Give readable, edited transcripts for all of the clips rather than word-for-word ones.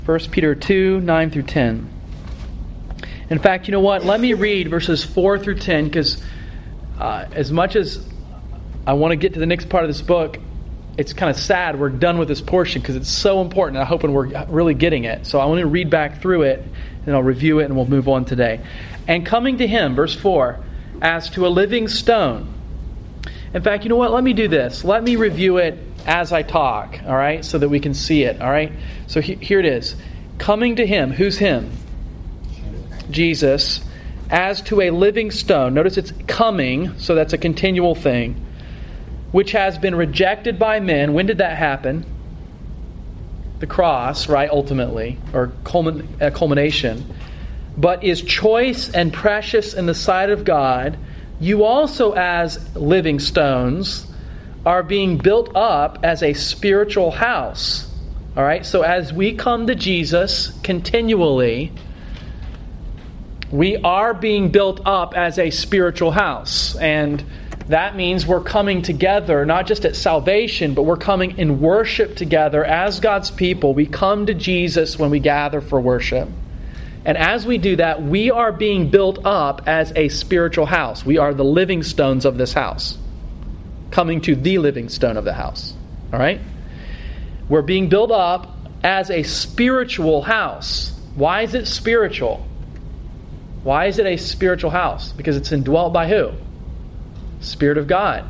1 Peter 2, 9 through 10. In fact, you know what? Let me read verses 4 through 10, because as much as I want to get to the next part of this book, it's kind of sad we're done with this portion because it's so important. I'm hoping we're really getting it. So I want to read back through it, and I'll review it, and we'll move on today. And coming to him, verse 4, as to a living stone. In fact, you know what? Let me do this. Let me review it as I talk, all right, so that we can see it, all right? So here it is. Coming to him. Who's him? Jesus. As to a living stone. Notice it's coming, so that's a continual thing. Which has been rejected by men. When did that happen? The cross, right, ultimately, or culmination. But is choice and precious in the sight of God. You also, as living stones, are being built up as a spiritual house. All right, so as we come to Jesus continually, we are being built up as a spiritual house. And that means we're coming together, not just at salvation, but we're coming in worship together as God's people. We come to Jesus when we gather for worship. And as we do that, we are being built up as a spiritual house. We are the living stones of this house. Coming to the living stone of the house. All right? We're being built up as a spiritual house. Why is it spiritual? Why is it a spiritual house? Because it's indwelt by who? Spirit of God.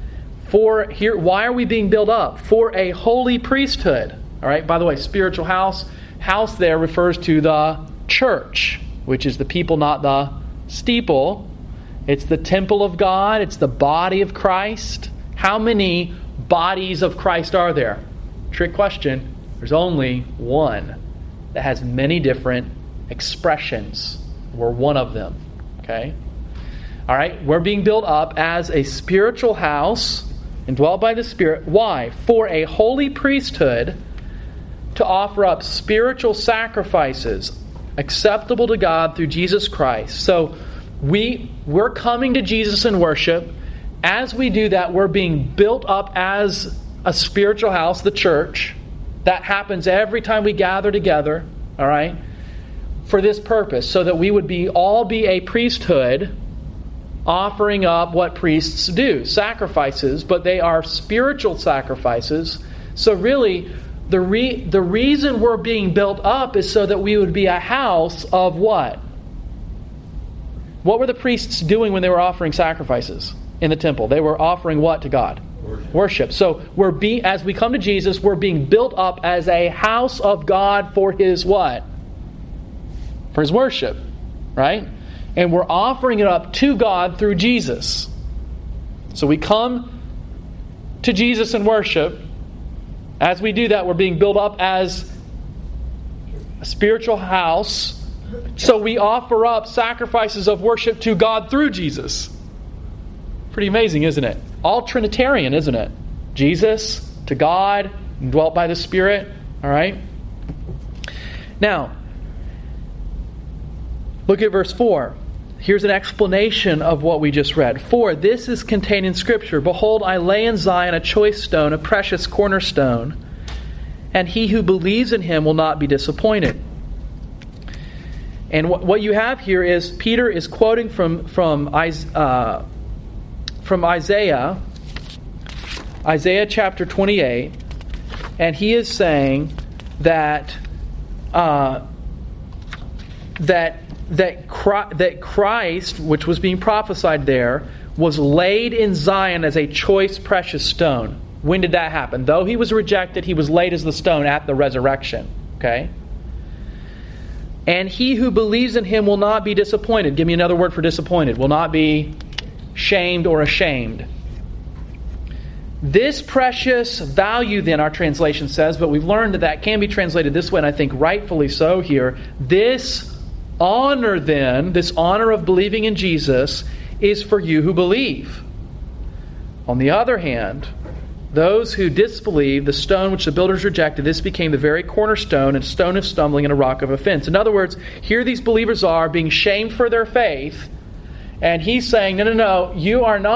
Why are we being built up? For a holy priesthood. All right? By the way, spiritual house. House there refers to the church, which is the people, not the steeple. It's the temple of God. It's the body of Christ. How many bodies of Christ are there? Trick question. There's only one that has many different expressions. We're one of them. Okay? All right? We're being built up as a spiritual house, indwelt by the Spirit. Why? For a holy priesthood, to offer up spiritual sacrifices acceptable to God through Jesus Christ. So we're coming to Jesus in worship. As we do that, we're being built up as a spiritual house, the church. That happens every time we gather together, all right, for this purpose, so that we would all be a priesthood, offering up what priests do, sacrifices, but they are spiritual sacrifices. So really, the reason we're being built up is so that we would be a house of what? What were the priests doing when they were offering sacrifices in the temple? They were offering what to God? Worship. So as we come to Jesus, we're being built up as a house of God for His what? For His worship. Right? And we're offering it up to God through Jesus. So we come to Jesus in worship. As we do that, we're being built up as a spiritual house. So we offer up sacrifices of worship to God through Jesus. Pretty amazing, isn't it? All Trinitarian, isn't it? Jesus to God, dwelt by the Spirit. All right? Now, look at verse 4. Here's an explanation of what we just read. For this is contained in Scripture. Behold, I lay in Zion a choice stone, a precious cornerstone, and he who believes in him will not be disappointed. And what you have here is Peter is quoting from Isaiah chapter 28, and he is saying that Christ, which was being prophesied there, was laid in Zion as a choice, precious stone. When did that happen? Though he was rejected, he was laid as the stone at the resurrection. Okay? And he who believes in him will not be disappointed. Give me another word for disappointed. Will not be shamed or ashamed. This precious value, then, our translation says, but we've learned that can be translated this way, and I think rightfully so here. This honor, then, this honor of believing in Jesus, is for you who believe. On the other hand, those who disbelieve, the stone which the builders rejected, this became the very cornerstone, and stone of stumbling and a rock of offense. In other words, here these believers are being shamed for their faith, and he's saying, no, you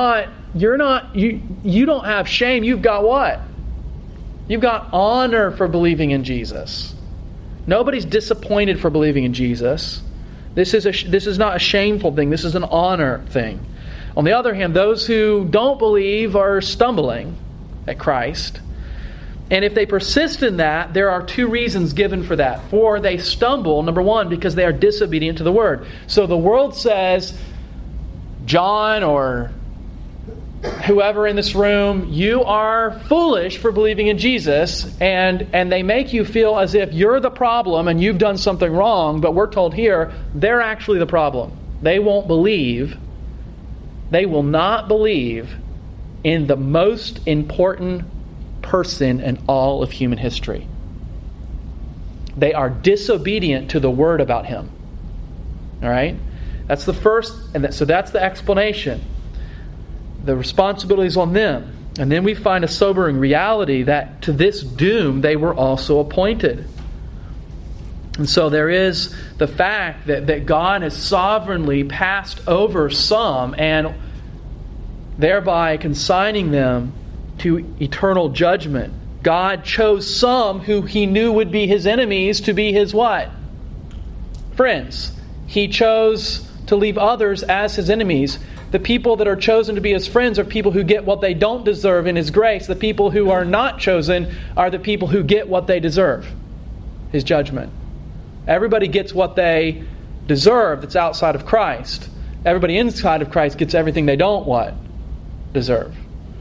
don't have shame. You've got what? You've got honor for believing in Jesus. Nobody's disappointed for believing in Jesus. This is not a shameful thing. This is an honor thing. On the other hand, those who don't believe are stumbling at Christ. And if they persist in that, there are two reasons given for that. For they stumble, number one, because they are disobedient to the Word. So the world says, John or whoever in this room, you are foolish for believing in Jesus, and they make you feel as if you're the problem and you've done something wrong, but we're told here, they're actually the problem. They won't believe. They will not believe in the most important person in all of human history. They are disobedient to the Word about Him. All right? That's the first, so that's the explanation. The responsibility is on them. And then we find a sobering reality that to this doom they were also appointed. And so there is the fact that God has sovereignly passed over some and thereby consigning them to eternal judgment. God chose some who He knew would be His enemies to be His what? Friends. He chose to leave others as His enemies. The people that are chosen to be His friends are people who get what they don't deserve in His grace. The people who are not chosen are the people who get what they deserve, His judgment. Everybody gets what they deserve that's outside of Christ. Everybody inside of Christ gets everything they don't what? Deserve.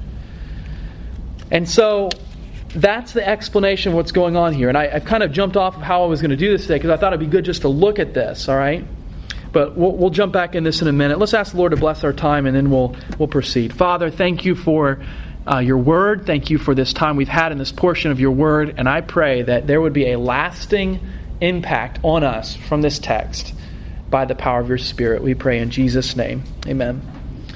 And so that's the explanation of what's going on here. And I've kind of jumped off of how I was going to do this today because I thought it'd be good just to look at this, all right? But we'll jump back in this in a minute. Let's ask the Lord to bless our time, and then we'll proceed. Father, thank you for your Word. Thank you for this time we've had in this portion of your Word. And I pray that there would be a lasting impact on us from this text by the power of your Spirit. We pray in Jesus' name. Amen.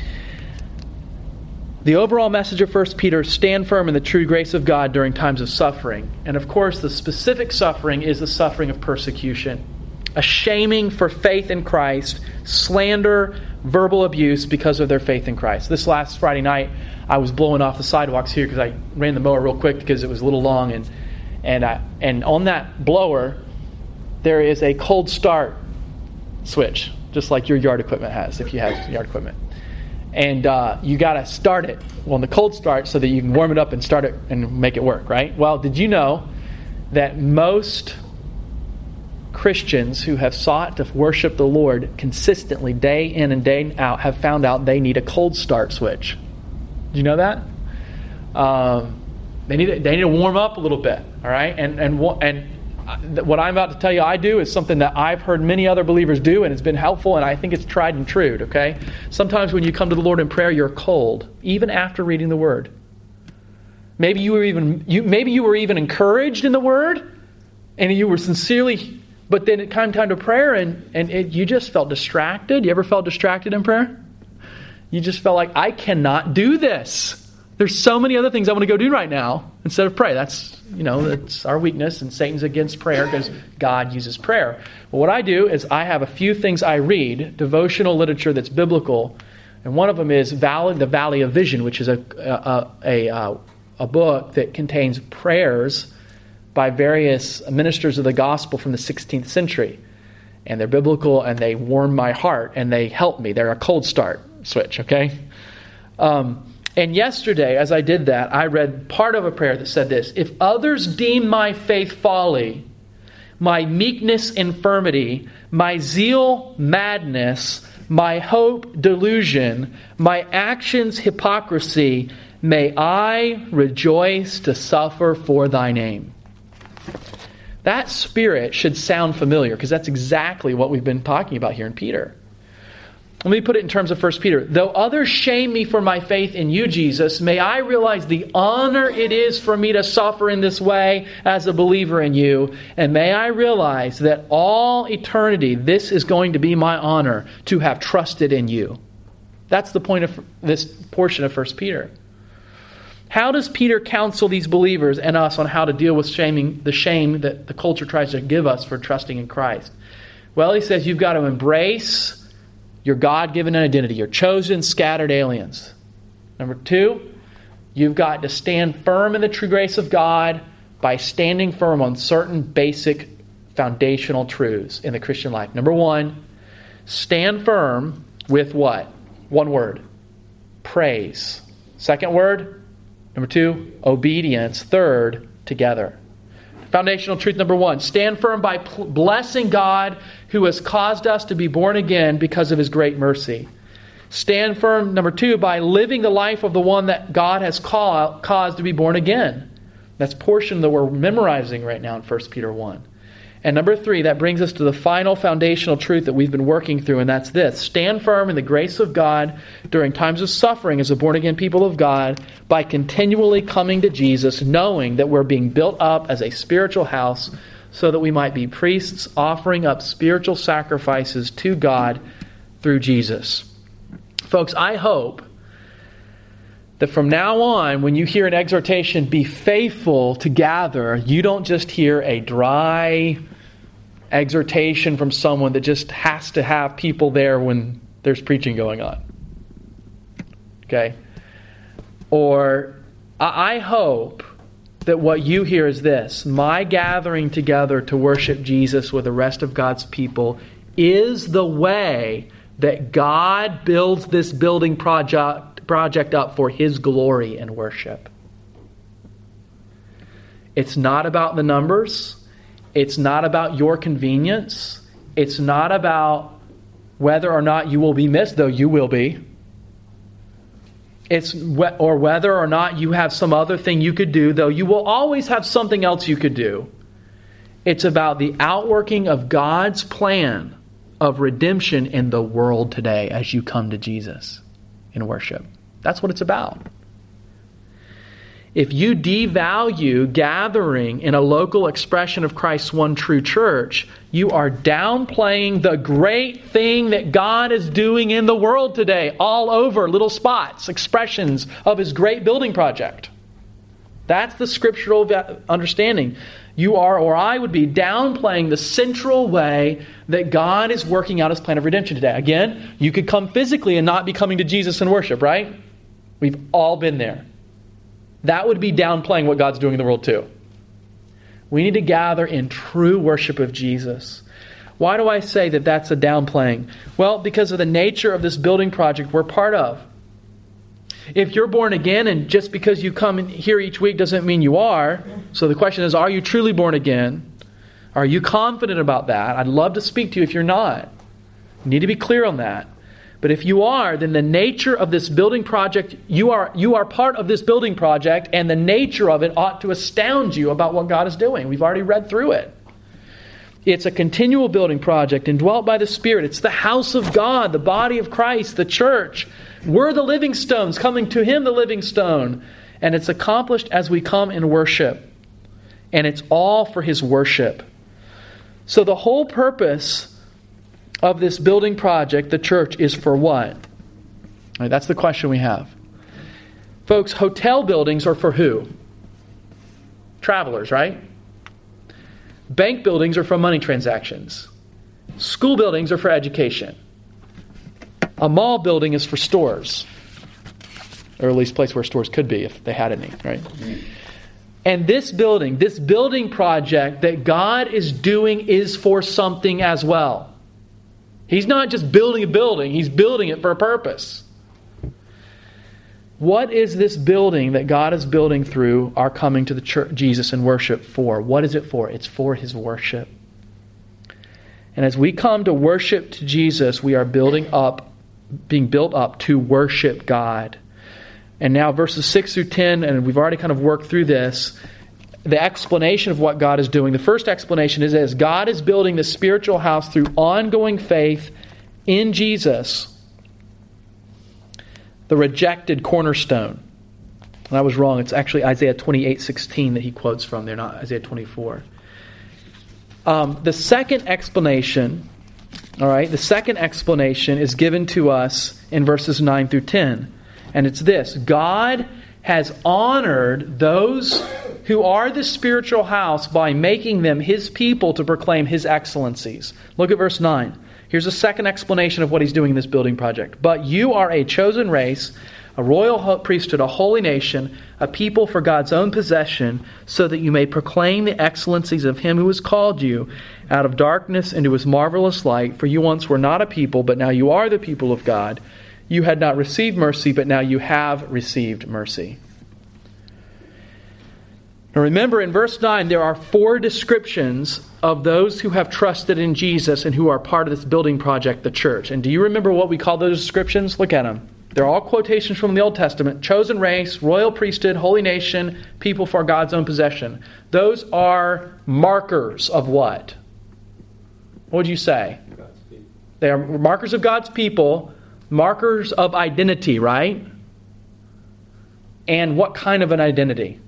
The overall message of 1 Peter, stand firm in the true grace of God during times of suffering. And of course, the specific suffering is the suffering of persecution. A shaming for faith in Christ, slander, verbal abuse because of their faith in Christ. This last Friday night, I was blowing off the sidewalks here because I ran the mower real quick because it was a little long. And on that blower, there is a cold start switch, just like your yard equipment has, if you have yard equipment. And you got to start it on the cold start so that you can warm it up and start it and make it work, right? Well, did you know that most Christians who have sought to worship the Lord consistently day in and day out have found out they need a cold start switch? Did you know that? They need to warm up a little bit, all right? And what I'm about to tell you I do is something that I've heard many other believers do, and it's been helpful, and I think it's tried and true, okay? Sometimes when you come to the Lord in prayer, you're cold, even after reading the Word. Maybe you were even encouraged in the Word, and you were sincerely, but then it came time to prayer, and you just felt distracted. You ever felt distracted in prayer? You just felt like, I cannot do this. There's so many other things I want to go do right now instead of pray. That's our weakness, and Satan's against prayer because God uses prayer. But what I do is I have a few things I read, devotional literature that's biblical, and one of them is The Valley of Vision, which is a book that contains prayers by various ministers of the gospel from the 16th century. And they're biblical, and they warm my heart, and they help me. They're a cold start switch, okay? And yesterday, as I did that, I read part of a prayer that said this: if others deem my faith folly, my meekness infirmity, my zeal madness, my hope delusion, my actions hypocrisy, may I rejoice to suffer for thy name. That spirit should sound familiar, because that's exactly what we've been talking about here in Peter. Let me put it in terms of 1 Peter. Though others shame me for my faith in you, Jesus, may I realize the honor it is for me to suffer in this way as a believer in you. And may I realize that all eternity, this is going to be my honor to have trusted in you. That's the point of this portion of 1 Peter. How does Peter counsel these believers and us on how to deal with the shame that the culture tries to give us for trusting in Christ? Well, he says you've got to embrace your God-given identity. You're chosen, scattered aliens. Number 2, you've got to stand firm in the true grace of God by standing firm on certain basic foundational truths in the Christian life. Number one, stand firm with what? One word. Praise. Second word. Number two, obedience. Third, together. Foundational truth number one, stand firm by blessing God who has caused us to be born again because of His great mercy. Stand firm, number two, by living the life of the one that God has caused to be born again. That's portion that we're memorizing right now in 1 Peter 1. And number three, that brings us to the final foundational truth that we've been working through, and that's this. Stand firm in the grace of God during times of suffering as a born-again people of God by continually coming to Jesus, knowing that we're being built up as a spiritual house so that we might be priests offering up spiritual sacrifices to God through Jesus. Folks, I hope that from now on, when you hear an exhortation, be faithful to gather, you don't just hear a dry exhortation from someone that just has to have people there when there's preaching going on. Okay? Or I hope that what you hear is this: my gathering together to worship Jesus with the rest of God's people is the way that God builds this building project up for His glory and worship. It's not about the numbers. It's not about your convenience. It's not about whether or not you will be missed, though you will be. Or whether or not you have some other thing you could do, though you will always have something else you could do. It's about the outworking of God's plan of redemption in the world today as you come to Jesus in worship. That's what it's about. If you devalue gathering in a local expression of Christ's one true church, you are downplaying the great thing that God is doing in the world today, all over, little spots, expressions of His great building project. That's the scriptural understanding. You are, or I would be, downplaying the central way that God is working out His plan of redemption today. Again, you could come physically and not be coming to Jesus in worship, right? We've all been there. That would be downplaying what God's doing in the world too. We need to gather in true worship of Jesus. Why do I say that that's a downplaying? Well, because of the nature of this building project we're part of. If you're born again, and just because you come here each week doesn't mean you are. So the question is, are you truly born again? Are you confident about that? I'd love to speak to you if you're not. You need to be clear on that. But if you are, then the nature of this building project, you are part of this building project, and the nature of it ought to astound you about what God is doing. We've already read through it. It's a continual building project indwelt by the Spirit. It's the house of God, the body of Christ, the church. We're the living stones, coming to Him, the living stone. And it's accomplished as we come in worship. And it's all for His worship. So the whole purpose of this building project, the church, is for what? All right, that's the question we have. Folks, hotel buildings are for who? Travelers, right? Bank buildings are for money transactions. School buildings are for education. A mall building is for stores. Or at least a place where stores could be if they had any, right? And this building project that God is doing is for something as well. He's not just building a building, He's building it for a purpose. What is this building that God is building through our coming to the church, Jesus in worship for? What is it for? It's for His worship. And as we come to worship to Jesus, we are being built up to worship God. And now verses 6 through 10, and we've already kind of worked through this, the explanation of what God is doing. The first explanation is as God is building the spiritual house through ongoing faith in Jesus, the rejected cornerstone. And I was wrong. It's actually Isaiah 28:16 that he quotes from there, not Isaiah 24. The second explanation, is given to us in verses 9 through 10. And it's this: God has honored those who are the spiritual house by making them His people to proclaim His excellencies. Look at verse 9. Here's a second explanation of what He's doing in this building project. But you are a chosen race, a royal priesthood, a holy nation, a people for God's own possession, so that you may proclaim the excellencies of Him who has called you out of darkness into His marvelous light. For you once were not a people, but now you are the people of God. You had not received mercy, but now you have received mercy. Now remember, in verse 9, there are 4 descriptions of those who have trusted in Jesus and who are part of this building project, the church. And do you remember what we call those descriptions? Look at them. They're all quotations from the Old Testament. Chosen race, royal priesthood, holy nation, people for God's own possession. Those are markers of what? What would you say? They are markers of God's people, markers of identity, right? And what kind of an identity?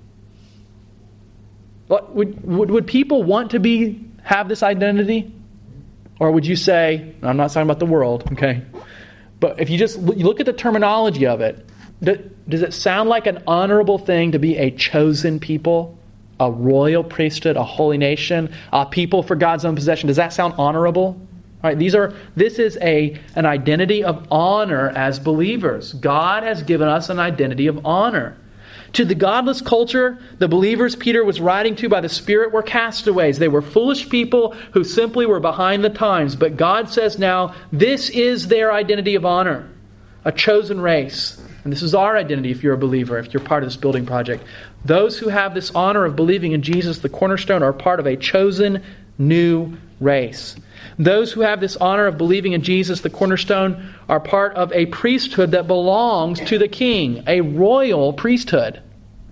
Would people want to have this identity? Or would you say, I'm not talking about the world, okay? But if you look at the terminology of it, does it sound like an honorable thing to be a chosen people, a royal priesthood, a holy nation, a people for God's own possession? Does that sound honorable? All right, this is an identity of honor as believers. God has given us an identity of honor. To the godless culture, the believers Peter was writing to by the Spirit were castaways. They were foolish people who simply were behind the times. But God says now, this is their identity of honor, a chosen race. And this is our identity if you're a believer, if you're part of this building project. Those who have this honor of believing in Jesus, the cornerstone, are part of a chosen new race. Those who have this honor of believing in Jesus, the cornerstone, are part of a priesthood that belongs to the King, a royal priesthood.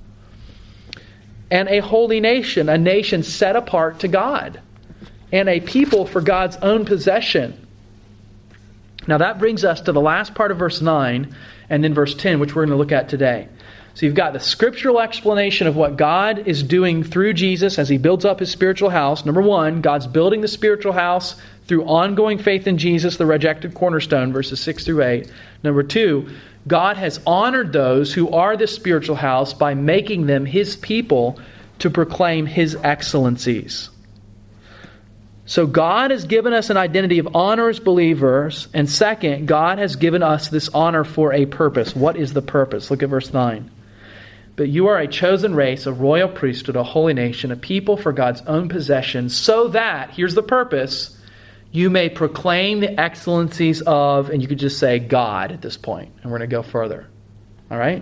And a holy nation, a nation set apart to God. And a people for God's own possession. Now that brings us to the last part of verse 9 and then verse 10, which we're going to look at today. So you've got the scriptural explanation of what God is doing through Jesus as He builds up His spiritual house. Number 1, God's building the spiritual house through ongoing faith in Jesus, the rejected cornerstone, verses 6 through 8. Number 2, God has honored those who are this spiritual house by making them His people to proclaim His excellencies. So God has given us an identity of honor as believers. And second, God has given us this honor for a purpose. What is the purpose? Look at verse 9. But you are a chosen race, a royal priesthood, a holy nation, a people for God's own possession, so that, here's the purpose, you may proclaim the excellencies of, and you could just say God at this point, and we're going to go further. All right?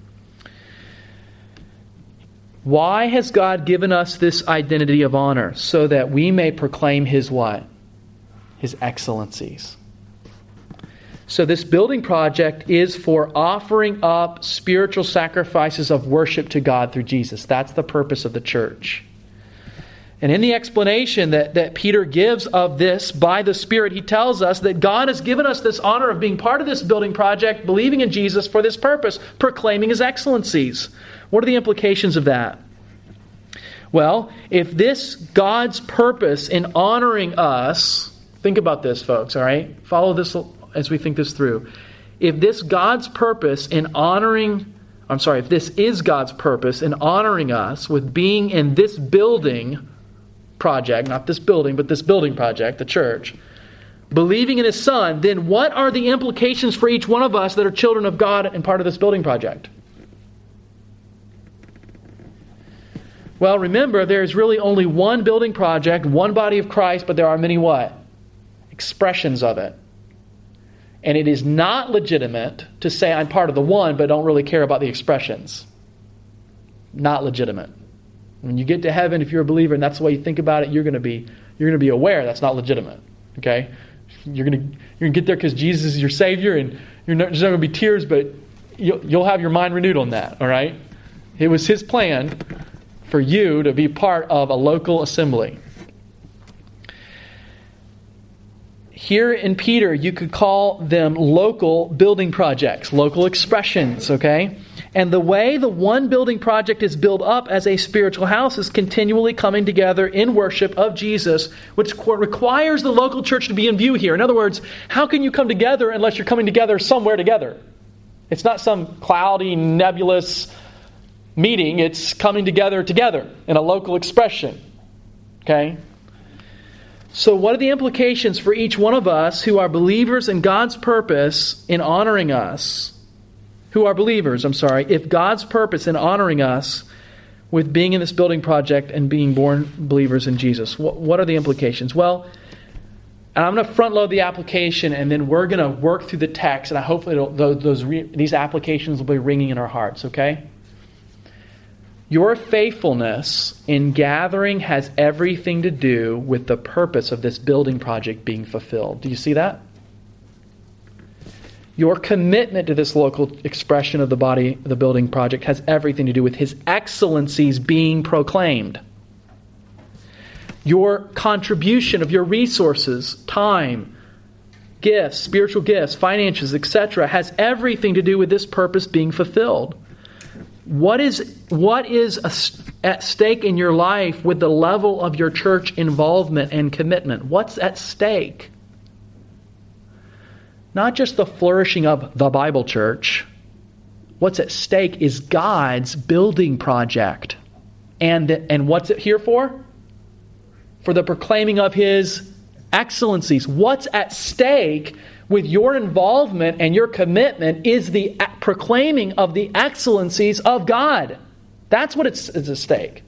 Why has God given us this identity of honor? So that we may proclaim His what? His excellencies. So this building project is for offering up spiritual sacrifices of worship to God through Jesus. That's the purpose of the church. And in the explanation that Peter gives of this by the Spirit, he tells us that God has given us this honor of being part of this building project, believing in Jesus for this purpose, proclaiming His excellencies. What are the implications of that? Well, if this God's purpose in honoring us, think about this, folks, all right? Follow this as we think this through. If this God's purpose in if this is God's purpose in honoring us with being in this building project, not this building, but this building project, the church, believing in His Son, then what are the implications for each one of us that are children of God and part of this building project? Well, remember, there's really only one building project, one body of Christ, but there are many what? Expressions of it. And it is not legitimate to say I'm part of the one, but don't really care about the expressions. Not legitimate. When you get to heaven, if you're a believer and that's the way you think about it, you're going to be aware that's not legitimate. Okay, you're going to get there because Jesus is your Savior, and there's not going to be tears, but you'll have your mind renewed on that. All right, it was His plan for you to be part of a local assembly. Here in Peter, you could call them local building projects, local expressions, okay? And the way the one building project is built up as a spiritual house is continually coming together in worship of Jesus, which requires the local church to be in view here. In other words, how can you come together unless you're coming together somewhere together? It's not some cloudy, nebulous meeting. It's coming together in a local expression, okay? So what are the implications for each one of us who are believers in God's purpose in honoring us? who are believers, if God's purpose in honoring us with being in this building project and being born believers in Jesus, what are the implications? Well, and I'm going to front load the application, and then we're going to work through the text, and hopefully these applications will be ringing in our hearts, okay? Your faithfulness in gathering has everything to do with the purpose of this building project being fulfilled. Do you see that? Your commitment to this local expression of the building project has everything to do with His excellencies being proclaimed. Your contribution of your resources, time, gifts, spiritual gifts, finances, etc., has everything to do with this purpose being fulfilled. What is at stake in your life with the level of your church involvement and commitment? What's at stake? Not just the flourishing of the Bible church. What's at stake is God's building project. And what's it here for? For the proclaiming of His excellencies. What's at stake with your involvement and your commitment is the proclaiming of the excellencies of God. That's what is at stake.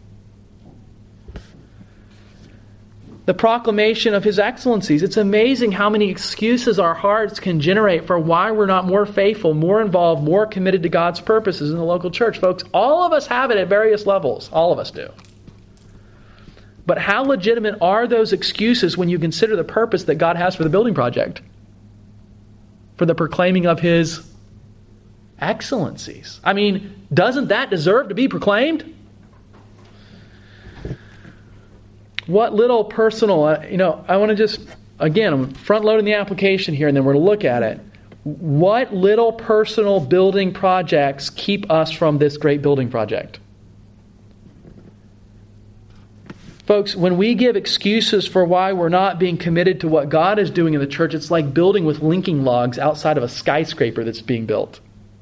The proclamation of His excellencies. It's amazing how many excuses our hearts can generate for why we're not more faithful, more involved, more committed to God's purposes in the local church. Folks, all of us have it at various levels. All of us do. But how legitimate are those excuses when you consider the purpose that God has for the building project? For the proclaiming of His excellencies. I mean, doesn't that deserve to be proclaimed? What little personal, I want to just, again, I'm front-loading the application here and then we're going to look at it. What little personal building projects keep us from this great building project? Folks, when we give excuses for why we're not being committed to what God is doing in the church, it's like building with linking logs outside of a skyscraper that's being built.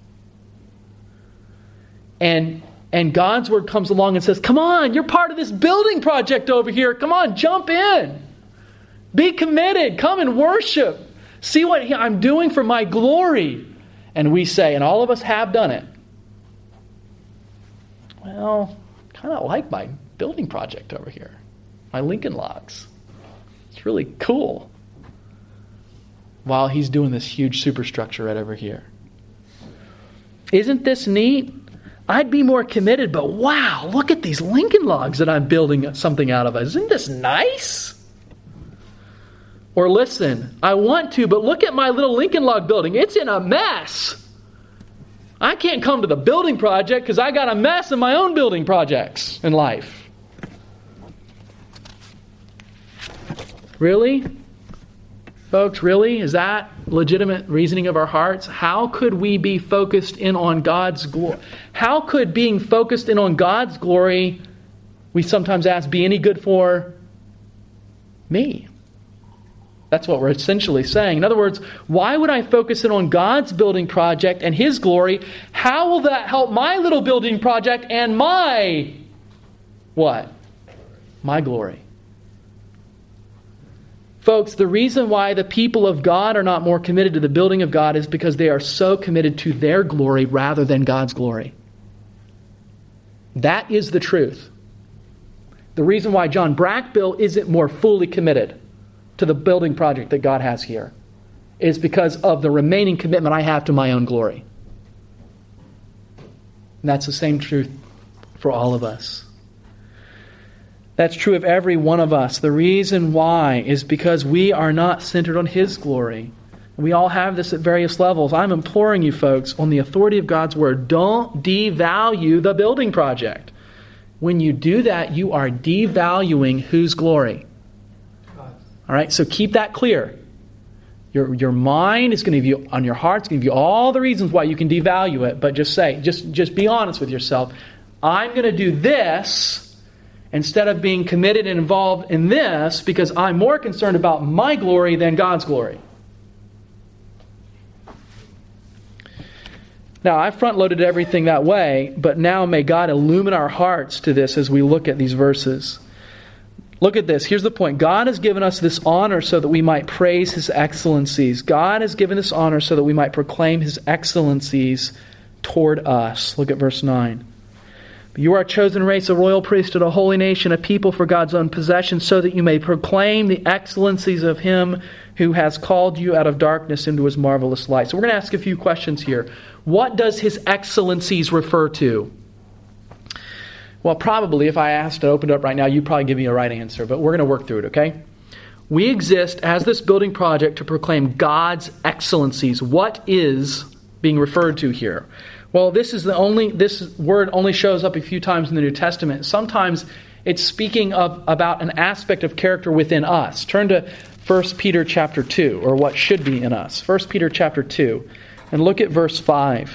And God's Word comes along and says, come on, you're part of this building project over here. Come on, jump in. Be committed. Come and worship. See what I'm doing for my glory. And we say, and all of us have done it, well, kind of like my building project over here. My Lincoln Logs. It's really cool. While he's doing this huge superstructure right over here. Isn't this neat? I'd be more committed, but wow, look at these Lincoln Logs that I'm building something out of. Isn't this nice? Or listen, I want to, but look at my little Lincoln Log building. It's in a mess. I can't come to the building project because I got a mess in my own building projects in life. Really? Folks, really? Is that legitimate reasoning of our hearts? How could we be focused in on God's glory? How could being focused in on God's glory, we sometimes ask, be any good for me? That's what we're essentially saying. In other words, why would I focus in on God's building project and His glory? How will that help my little building project and my what? My glory. Folks, the reason why the people of God are not more committed to the building of God is because they are so committed to their glory rather than God's glory. That is the truth. The reason why John Brackbill isn't more fully committed to the building project that God has here is because of the remaining commitment I have to my own glory. And that's the same truth for all of us. That's true of every one of us. The reason why is because we are not centered on His glory. We all have this at various levels. I'm imploring you folks, on the authority of God's Word, don't devalue the building project. When you do that, you are devaluing whose glory? All right, so keep that clear. Your mind is going to give you, on your heart, it's going to give you all the reasons why you can devalue it, but just be honest with yourself. I'm going to do this instead of being committed and involved in this because I'm more concerned about my glory than God's glory. Now, I front-loaded everything that way, but now may God illumine our hearts to this as we look at these verses. Look at this. Here's the point. God has given us this honor so that we might praise His excellencies. God has given this honor so that we might proclaim His excellencies toward us. Look at verse 9. You are a chosen race, a royal priesthood, a holy nation, a people for God's own possession, so that you may proclaim the excellencies of Him who has called you out of darkness into His marvelous light. So we're going to ask a few questions here. What does His excellencies refer to? Well, probably if I asked and opened up right now, you'd probably give me a right answer, but we're going to work through it, okay? We exist as this building project to proclaim God's excellencies. What is being referred to here? Well, this word only shows up a few times in the New Testament. Sometimes it's speaking about an aspect of character within us. Turn to 1 Peter chapter 2, or what should be in us. 1 Peter chapter 2, and look at verse 5.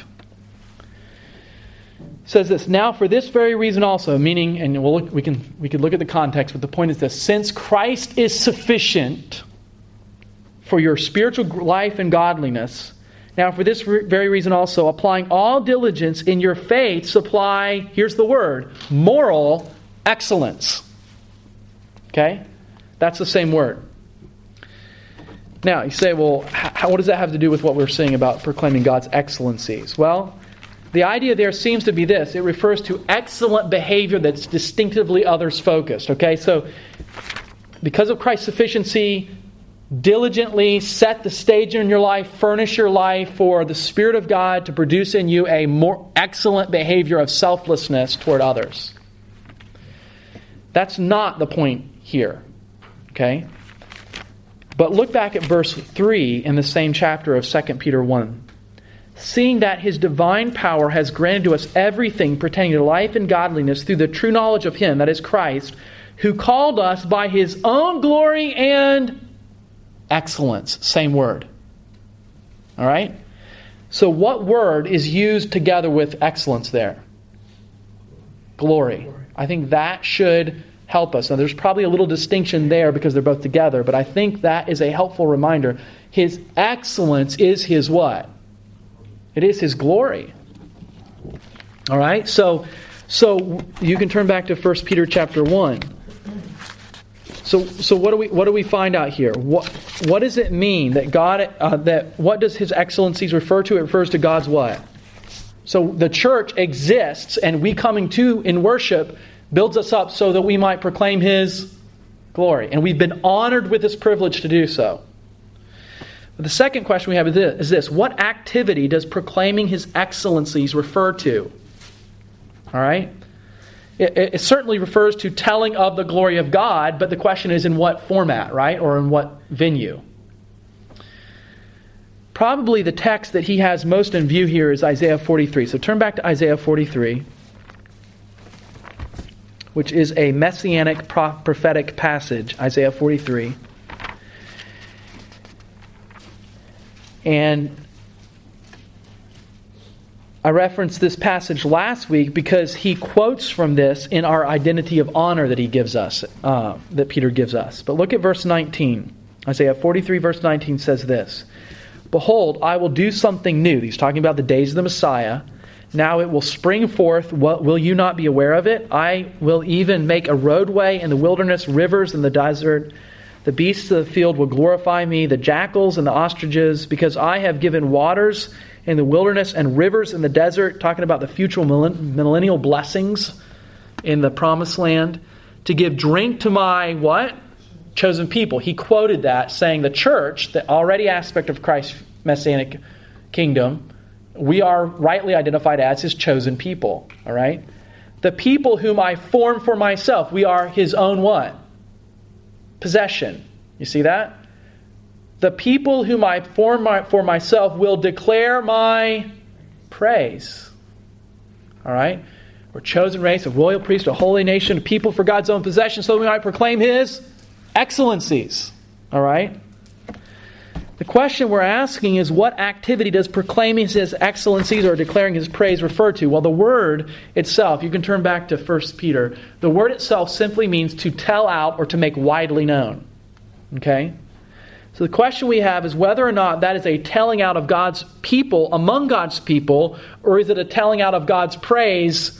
It says this, now for this very reason also, meaning, and we could look at the context, but the point is this, since Christ is sufficient for your spiritual life and godliness, now for this very reason also, applying all diligence in your faith, supply, here's the word, moral excellence. Okay? That's the same word. Now, you say, well, what does that have to do with what we're saying about proclaiming God's excellencies? Well, the idea there seems to be this. It refers to excellent behavior that's distinctively others-focused. Okay? So, because of Christ's sufficiency, diligently set the stage in your life, furnish your life for the Spirit of God to produce in you a more excellent behavior of selflessness toward others. That's not the point here. Okay? But look back at verse 3 in the same chapter of 2 Peter 1. Seeing that His divine power has granted to us everything pertaining to life and godliness through the true knowledge of Him, that is Christ, who called us by His own glory and excellence. Same word. All right? So what word is used together with excellence there? Glory. I think that should help us. Now there's probably a little distinction there because they're both together, but I think that is a helpful reminder. His excellence is His what? It is His glory. All right? So you can turn back to 1 Peter chapter 1. So what do we find out here? What does it mean that God what does His excellencies refer to? It refers to God's what? So the church exists, and we coming to in worship builds us up so that we might proclaim His glory, and we've been honored with this privilege to do so. But the second question we have is this: what activity does proclaiming His excellencies refer to? All right. It certainly refers to telling of the glory of God, but the question is in what format, right? Or in what venue? Probably the text that he has most in view here is Isaiah 43. So turn back to Isaiah 43, which is a messianic prophetic passage, Isaiah 43. And I referenced this passage last week because he quotes from this in our identity of honor that he gives us, that Peter gives us. But look at verse 19. Isaiah 43 verse 19 says this: Behold, I will do something new. He's talking about the days of the Messiah. Now it will spring forth. Will you not be aware of it? I will even make a roadway in the wilderness, rivers in the desert. The beasts of the field will glorify me, the jackals and the ostriches, because I have given waters in the wilderness and rivers in the desert, talking about the future millennial blessings in the promised land, to give drink to my what? Chosen people. He quoted that, saying the church, the already aspect of Christ's messianic kingdom, we are rightly identified as His chosen people. All right? The people whom I formed for myself, we are His own what? Possession. You see that? The people whom I form for myself will declare my praise. All right? We're a chosen race, a royal priest, a holy nation, a people for God's own possession, so that we might proclaim His excellencies. All right? The question we're asking is, what activity does proclaiming His excellencies or declaring His praise refer to? Well, the word itself, you can turn back to 1 Peter. The word itself simply means to tell out or to make widely known. Okay? So the question we have is whether or not that is a telling out of God's people among God's people, or is it a telling out of God's praise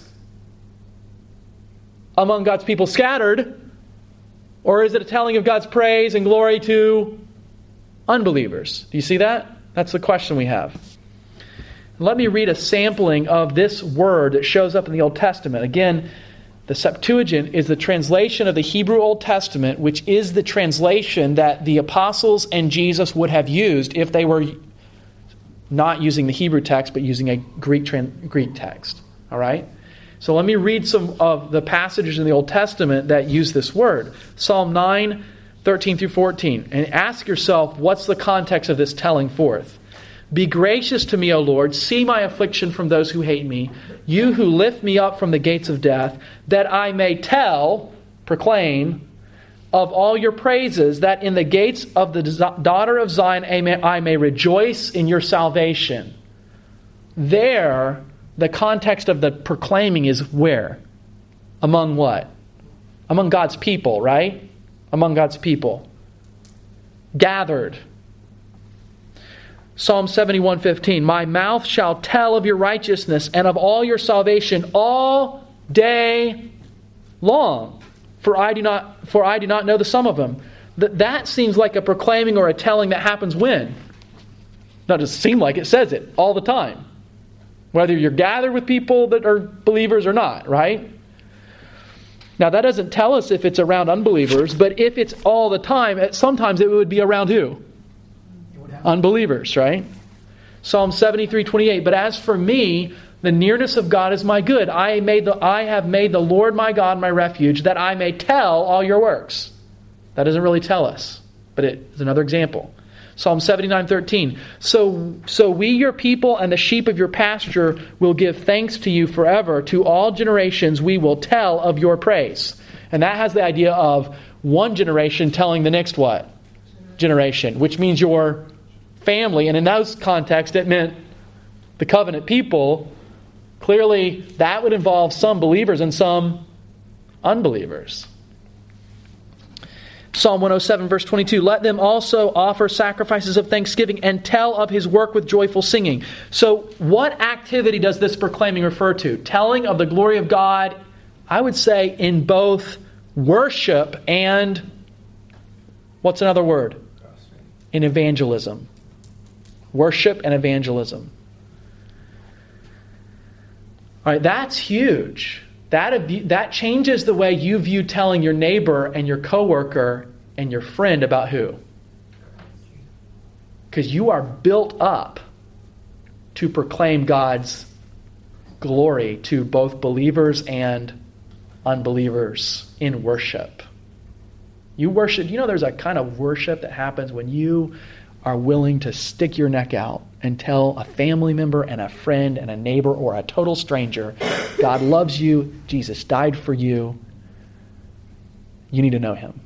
among God's people scattered, or is it a telling of God's praise and glory to unbelievers? Do you see that? That's the question we have. Let me read a sampling of this word that shows up in the Old Testament. Again, the Septuagint is the translation of the Hebrew Old Testament, which is the translation that the apostles and Jesus would have used if they were not using the Hebrew text, but using a Greek text. All right? So let me read some of the passages in the Old Testament that use this word. Psalm 9, 13 through 14. And ask yourself, what's the context of this telling forth? Be gracious to me, O Lord. See my affliction from those who hate me. You who lift me up from the gates of death, that I may proclaim, of all your praises, that in the gates of the daughter of Zion I may rejoice in your salvation. There, the context of the proclaiming is where? Among what? Among God's people, right? Among God's people. Gathered. Psalm 71:15. My mouth shall tell of your righteousness and of all your salvation all day long. For I do not know the sum of them. That seems like a proclaiming or a telling that happens when? Not just seem like, it says it all the time. Whether you're gathered with people that are believers or not, right? Now that doesn't tell us if it's around unbelievers, but if it's all the time, sometimes it would be around who? Unbelievers, right? Psalm 73:28. But as for me, the nearness of God is my good. I have made the Lord my God my refuge, that I may tell all your works. That doesn't really tell us, but it's another example. Psalm 79:13. So we, your people, and the sheep of your pasture will give thanks to you forever. To all generations we will tell of your praise. And that has the idea of one generation telling the next what? Generation, which means your family. And in those contexts, it meant the covenant people. Clearly, that would involve some believers and some unbelievers. Psalm 107, verse 22. Let them also offer sacrifices of thanksgiving and tell of his work with joyful singing. So what activity does this proclaiming refer to? Telling of the glory of God, I would say, in both worship and, what's another word? In evangelism. Worship and evangelism. All right, that's huge. That changes the way you view telling your neighbor and your coworker and your friend about who? Because you are built up to proclaim God's glory to both believers and unbelievers in worship. You worship, there's a kind of worship that happens when you are willing to stick your neck out and tell a family member and a friend and a neighbor or a total stranger, God loves you, Jesus died for you, you need to know him.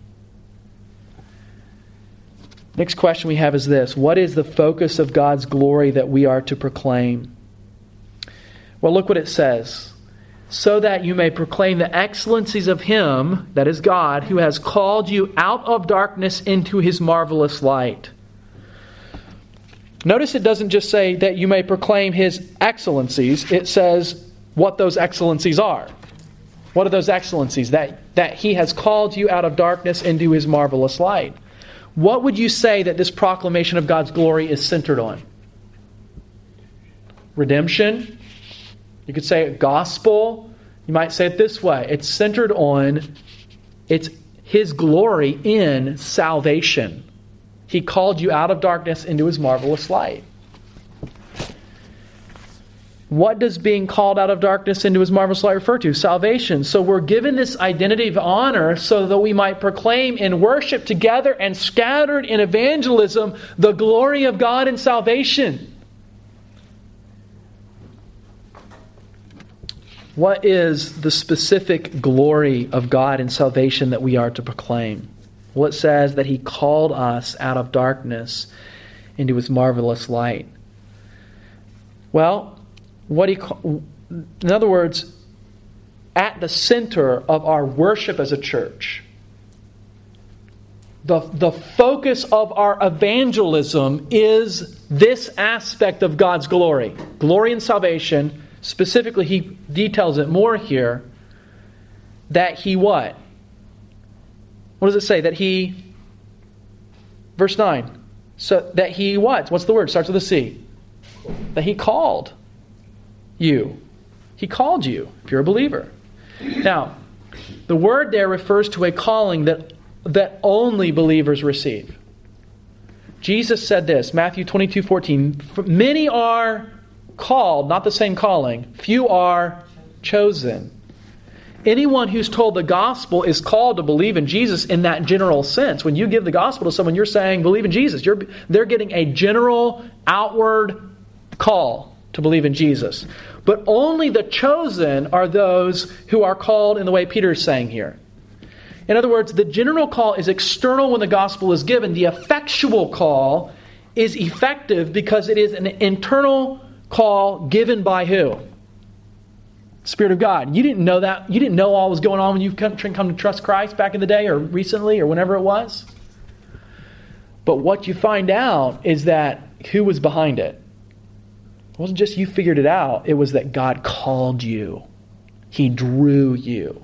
Next question we have is this: what is the focus of God's glory that we are to proclaim? Well, look what it says. So that you may proclaim the excellencies of him, that is God, who has called you out of darkness into his marvelous light. Notice it doesn't just say that you may proclaim his excellencies. It says what those excellencies are. What are those excellencies? That he has called you out of darkness into his marvelous light. What would you say that this proclamation of God's glory is centered on? Redemption. You could say gospel. You might say it this way. It's centered on his glory in salvation. He called you out of darkness into his marvelous light. What does being called out of darkness into his marvelous light refer to? Salvation. So we're given this identity of honor so that we might proclaim in worship together and scattered in evangelism the glory of God in salvation. What is the specific glory of God in salvation that we are to proclaim? Well, it says that he called us out of darkness into his marvelous light. Well, in other words, at the center of our worship as a church, the focus of our evangelism is this aspect of God's glory. Glory and salvation. Specifically, he details it more here. That he what? What does it say? That he, verse 9. So that he what? What's the word? Starts with a C. That he called. you. He called you, if you're a believer. Now, the word there refers to a calling that only believers receive. Jesus said this, Matthew 22:14, many are called, not the same calling. Few are chosen. Anyone who's told the gospel is called to believe in Jesus in that general sense. When you give the gospel to someone, you're saying, believe in Jesus. They're getting a general, outward call to believe in Jesus. But only the chosen are those who are called in the way Peter is saying here. In other words, the general call is external when the gospel is given. The effectual call is effective because it is an internal call given by who? Spirit of God. You didn't know that. You didn't know all was going on when you come to trust Christ back in the day or recently or whenever it was. But what you find out is that who was behind it? It wasn't just you figured it out. It was that God called you. He drew you.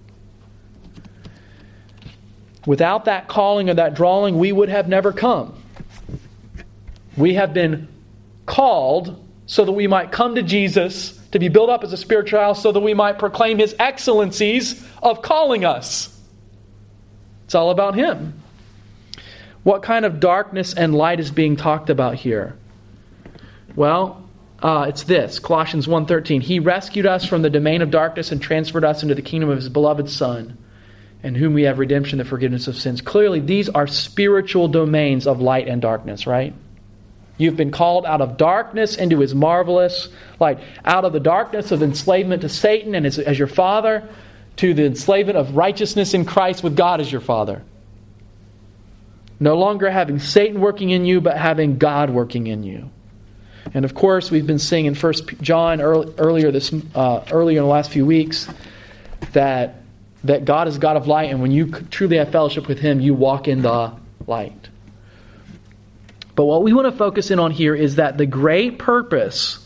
Without that calling or that drawing, we would have never come. We have been called so that we might come to Jesus, to be built up as a spiritual house, so that we might proclaim His excellencies of calling us. It's all about Him. What kind of darkness and light is being talked about here? Well, it's this, Colossians 1:13. He rescued us from the domain of darkness and transferred us into the kingdom of His beloved Son, in whom we have redemption, the forgiveness of sins. Clearly, these are spiritual domains of light and darkness, right? You've been called out of darkness into His marvelous light. Out of the darkness of enslavement to Satan and as your father, to the enslavement of righteousness in Christ with God as your Father. No longer having Satan working in you, but having God working in you. And of course, we've been seeing in 1 John earlier in the last few weeks that God is God of light, and when you truly have fellowship with Him, you walk in the light. But what we want to focus in on here is that the great purpose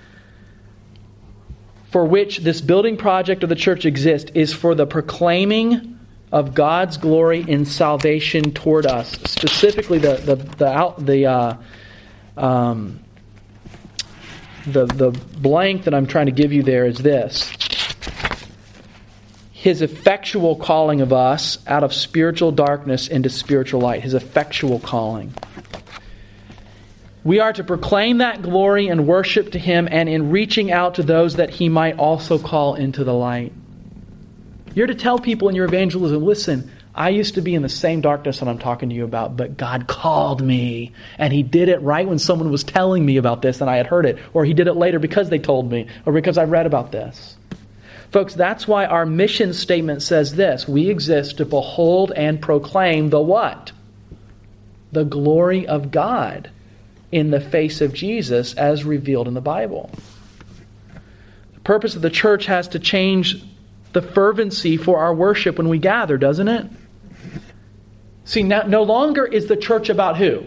for which this building project of the church exists is for the proclaiming of God's glory in salvation toward us. Specifically, the blank that I'm trying to give you there is this. His effectual calling of us out of spiritual darkness into spiritual light. His effectual calling. We are to proclaim that glory and worship to Him, and in reaching out to those that He might also call into the light. You're to tell people in your evangelism, listen, I used to be in the same darkness that I'm talking to you about, but God called me, and He did it right when someone was telling me about this and I had heard it, or He did it later because they told me, or because I read about this. Folks, that's why our mission statement says this. We exist to behold and proclaim the what? The glory of God in the face of Jesus as revealed in the Bible. The purpose of the church has to change the fervency for our worship when we gather, doesn't it? See, now, no longer is the church about who?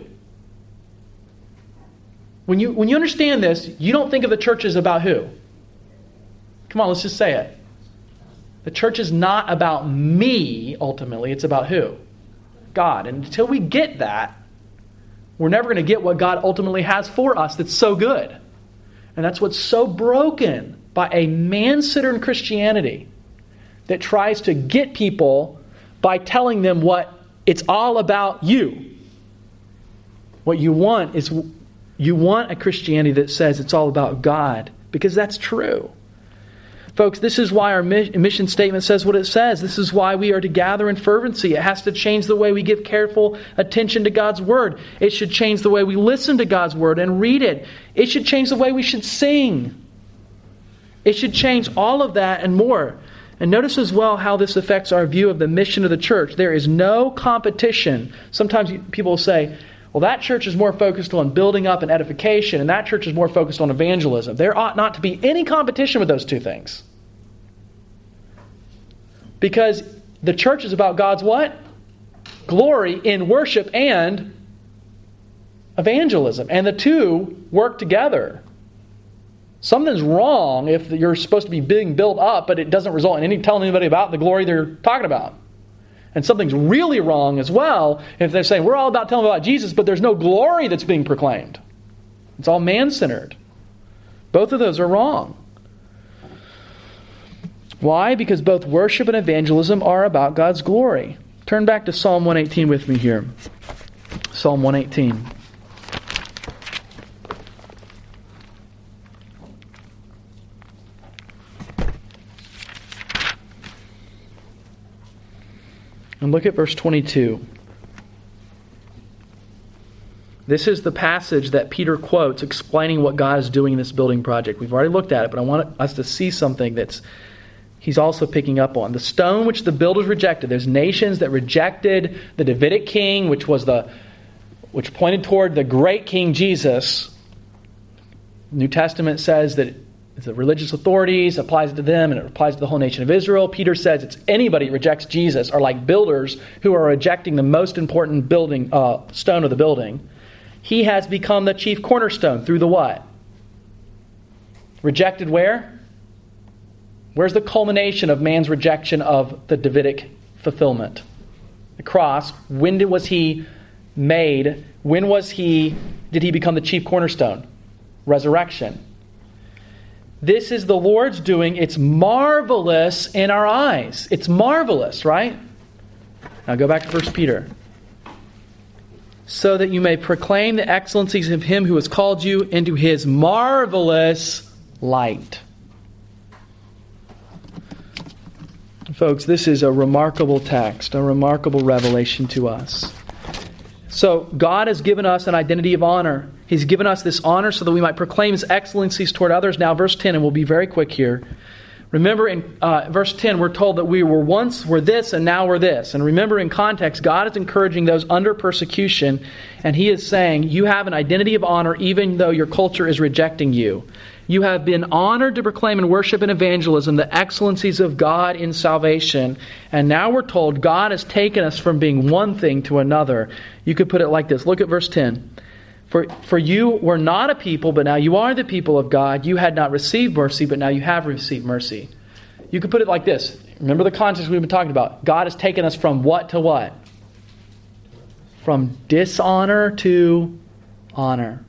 When you understand this, you don't think of the church as about who? Come on, let's just say it. The church is not about me, ultimately. It's about who? God. And until we get that, we're never going to get what God ultimately has for us that's so good. And that's what's so broken by a man-centered Christianity that tries to get people by telling them what it's all about you. What you want is you want a Christianity that says it's all about God, because that's true. Folks, this is why our mission statement says what it says. This is why we are to gather in fervency. It has to change the way we give careful attention to God's Word. It should change the way we listen to God's Word and read it. It should change the way we should sing. It should change all of that and more. And notice as well how this affects our view of the mission of the church. There is no competition. Sometimes people will say, well, that church is more focused on building up and edification, and that church is more focused on evangelism. There ought not to be any competition with those two things. Because the church is about God's what? Glory in worship and evangelism. And the two work together. Something's wrong if you're supposed to be being built up, but it doesn't result in any telling anybody about the glory they're talking about. And something's really wrong as well if they're saying, we're all about telling about Jesus, but there's no glory that's being proclaimed. It's all man-centered. Both of those are wrong. Why? Because both worship and evangelism are about God's glory. Turn back to Psalm 118 with me here. Psalm 118. And look at verse 22. This is the passage that Peter quotes explaining what God is doing in this building project. We've already looked at it, but I want us to see something that's he's also picking up on. The stone which the builders rejected. There's nations that rejected the Davidic king, which pointed toward the great King Jesus. The New Testament says that the religious authorities, applies it to them, and it applies to the whole nation of Israel. Peter says it's anybody who rejects Jesus are like builders who are rejecting the most important building stone of the building. He has become the chief cornerstone through the what? Rejected where? Where's the culmination of man's rejection of the Davidic fulfillment? The cross. When was he made? Did he become the chief cornerstone? Resurrection. This is the Lord's doing. It's marvelous in our eyes. It's marvelous, right? Now go back to 1 Peter. So that you may proclaim the excellencies of Him who has called you into His marvelous light. Folks, this is a remarkable text, a remarkable revelation to us. So God has given us an identity of honor. He's given us this honor so that we might proclaim His excellencies toward others. Now verse 10, and we'll be very quick here. Remember in verse 10, we're told that we were this and now we're this. And remember in context, God is encouraging those under persecution. And He is saying, you have an identity of honor even though your culture is rejecting you. You have been honored to proclaim in worship and evangelism the excellencies of God in salvation. And now we're told God has taken us from being one thing to another. You could put it like this. Look at verse 10. For you were not a people, but now you are the people of God. You had not received mercy, but now you have received mercy. You could put it like this. Remember the context we've been talking about. God has taken us from what to what? From dishonor to honor.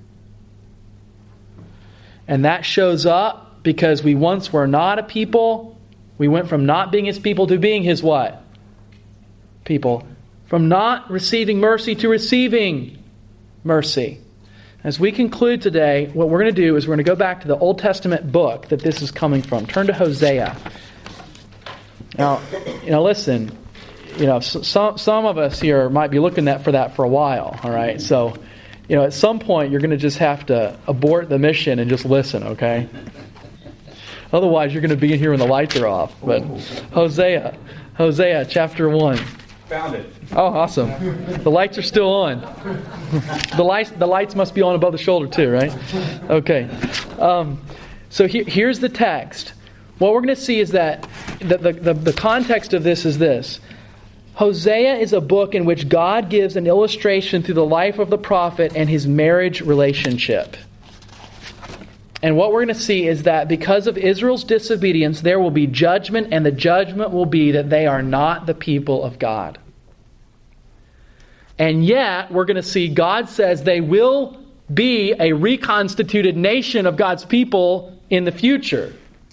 And that shows up because we once were not a people. We went from not being His people to being His what? People. From not receiving mercy to receiving mercy. As we conclude today, what we're going to do is we're going to go back to the Old Testament book that this is coming from. Turn to Hosea. Now, listen. Some of us here might be looking for that for a while. All right, so. At some point, you're going to just have to abort the mission and just listen, okay? Otherwise, you're going to be in here when the lights are off. But Hosea chapter 1. Found it. Oh, awesome. The lights are still on. The lights must be on above the shoulder too, right? Okay. So here's the text. What we're going to see is that the context of this is this. Hosea is a book in which God gives an illustration through the life of the prophet and his marriage relationship. And what we're going to see is that because of Israel's disobedience, there will be judgment, and the judgment will be that they are not the people of God. And yet, we're going to see God says they will be a reconstituted nation of God's people in the future.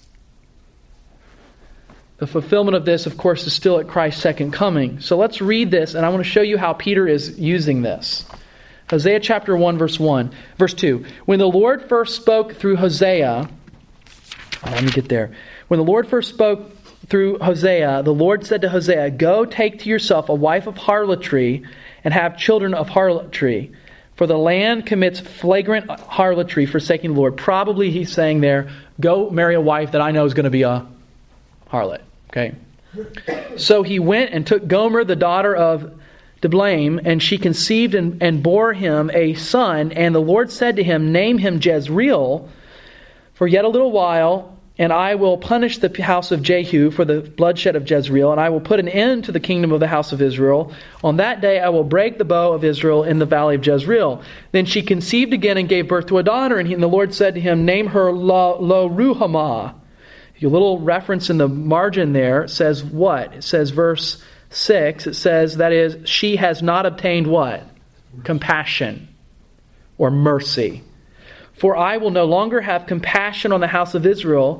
The fulfillment of this, of course, is still at Christ's second coming. So let's read this, and I want to show you how Peter is using this. Hosea chapter 1, verse 2. When the Lord first spoke through Hosea, let me get there. When the Lord first spoke through Hosea, the Lord said to Hosea, "Go take to yourself a wife of harlotry and have children of harlotry. For the land commits flagrant harlotry, forsaking the Lord." Probably he's saying there, go marry a wife that I know is going to be a harlot. Okay. So he went and took Gomer, the daughter of Diblaim, and she conceived and bore him a son. And the Lord said to him, "Name him Jezreel, for yet a little while, and I will punish the house of Jehu for the bloodshed of Jezreel, and I will put an end to the kingdom of the house of Israel. On that day I will break the bow of Israel in the valley of Jezreel." Then she conceived again and gave birth to a daughter, and the Lord said to him, "Name her Lo-Ruhamah." A little reference in the margin there says what? It says verse 6, it says, that is, she has not obtained what? Compassion or mercy. "For I will no longer have compassion on the house of Israel.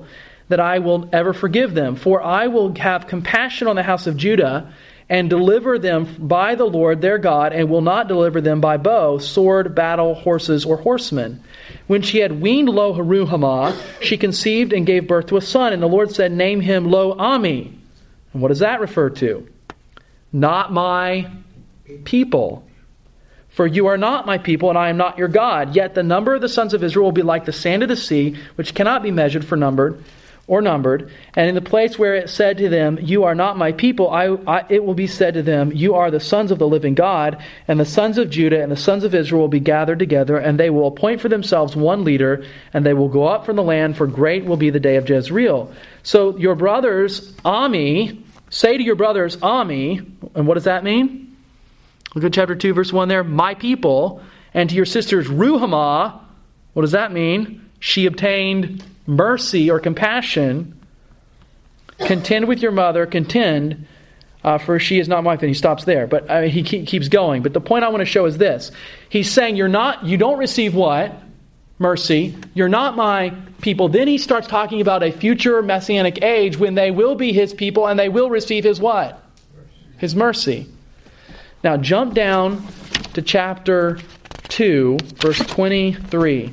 that I will ever forgive them. For I will have compassion on the house of Judah and deliver them by the Lord their God, and will not deliver them by bow, sword, battle, horses, or horsemen. When she had weaned Lo-Ruhamah, she conceived and gave birth to a son, and the Lord said, name him Lo-Ami. And what does that refer to? Not my people. For you are not my people, and I am not your God. Yet the number of the sons of Israel will be like the sand of the sea, which cannot be measured for numbered. And in the place where it said to them, you are not my people, it will be said to them, you are the sons of the living God. And the sons of Judah and the sons of Israel will be gathered together, and they will appoint for themselves one leader, and they will go up from the land, for great will be the day of Jezreel. So your brothers, Ami, say to your brothers, Ami, and what does that mean? Look at chapter 2, verse 1 there, my people. And to your sisters, Ruhamah, what does that mean? She obtained mercy or compassion. Contend with your mother, for she is not my friend. He stops there, but he keeps going. But the point I want to show is this. He's saying you don't receive what? Mercy. You're not my people. Then he starts talking about a future messianic age when they will be his people and they will receive his what? His mercy. Now jump down to chapter 2, verse 23.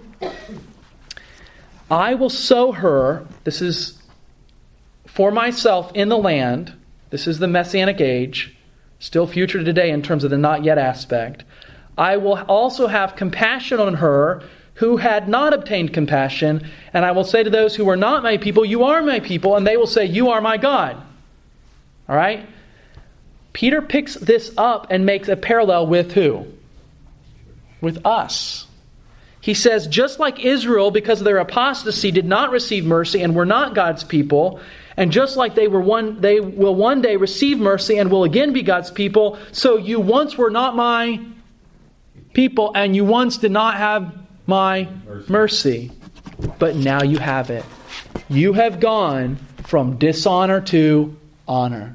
I will sow her, this is for myself in the land, this is the Messianic age, still future today in terms of the not yet aspect. I will also have compassion on her who had not obtained compassion, and I will say to those who were not my people, you are my people, and they will say, you are my God. All right? Peter picks this up and makes a parallel with who? With us. He says, just like Israel, because of their apostasy, did not receive mercy and were not God's people, and just like they will one day receive mercy and will again be God's people, so you once were not my people, and you once did not have my mercy. But now you have it. You have gone from dishonor to honor.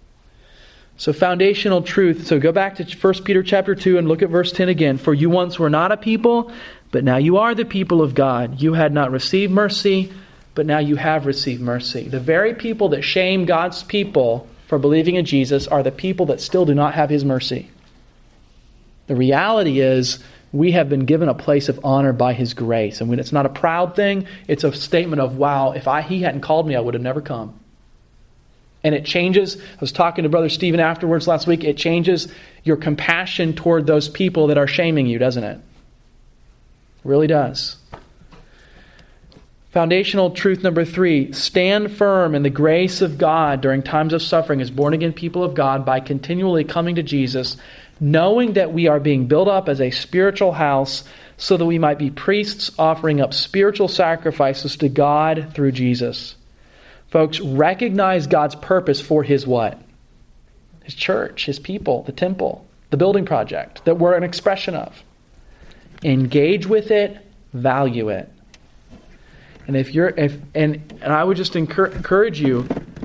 So foundational truth. So go back to 1 Peter chapter 2 and look at verse 10 again. For you once were not a people, but now you are the people of God. You had not received mercy, but now you have received mercy. The very people that shame God's people for believing in Jesus are the people that still do not have His mercy. The reality is we have been given a place of honor by His grace. And when it's not a proud thing, it's a statement of, wow, if He hadn't called me, I would have never come. And it changes. I was talking to Brother Stephen afterwards last week. It changes your compassion toward those people that are shaming you, doesn't it? It really does. Foundational truth number 3. Stand firm in the grace of God during times of suffering as born-again people of God by continually coming to Jesus, knowing that we are being built up as a spiritual house so that we might be priests offering up spiritual sacrifices to God through Jesus. Folks, recognize God's purpose for His what? His church, His people, the temple, the building project that we're an expression of. Engage with it, value it. And and I would just encourage you,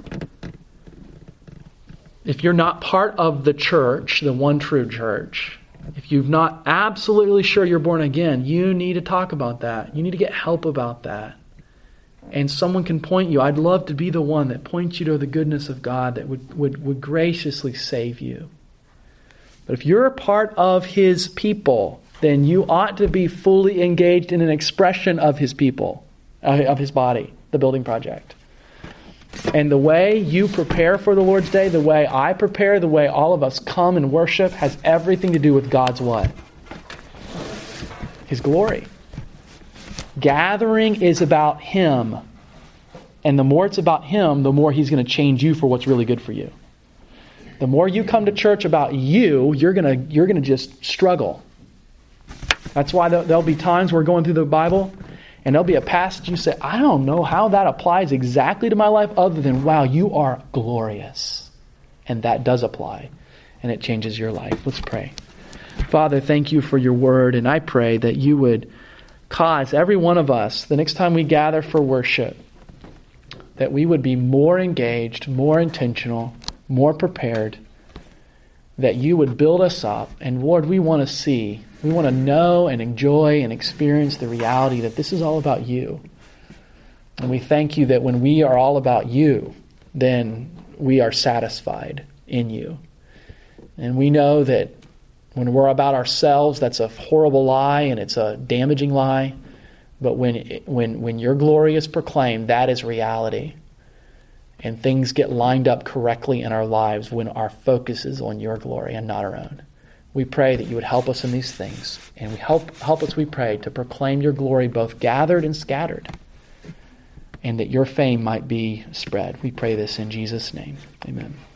if you're not part of the church, the one true church, if you're not absolutely sure you're born again, you need to talk about that. You need to get help about that. And someone can point you. I'd love to be the one that points you to the goodness of God that would graciously save you. But if you're a part of His people, then you ought to be fully engaged in an expression of His people, of His body, the building project. And the way you prepare for the Lord's Day, the way I prepare, the way all of us come and worship has everything to do with God's what? His glory. Gathering is about Him. And the more it's about Him, the more He's going to change you for what's really good for you. The more you come to church about you, you're going to just struggle. That's why there'll be times we're going through the Bible and there'll be a passage you say, I don't know how that applies exactly to my life other than, wow, you are glorious. And that does apply. And it changes your life. Let's pray. Father, thank you for your word. And I pray that you would cause every one of us, the next time we gather for worship, that we would be more engaged, more intentional, more prepared, that you would build us up. And Lord, we want to know and enjoy and experience the reality that this is all about you. And we thank you that when we are all about you, then we are satisfied in you. And we know that when we're about ourselves, that's a horrible lie and it's a damaging lie. But when your glory is proclaimed, that is reality. And things get lined up correctly in our lives when our focus is on your glory and not our own. We pray that you would help us in these things. And we help us, we pray, to proclaim your glory both gathered and scattered. And that your fame might be spread. We pray this in Jesus' name. Amen.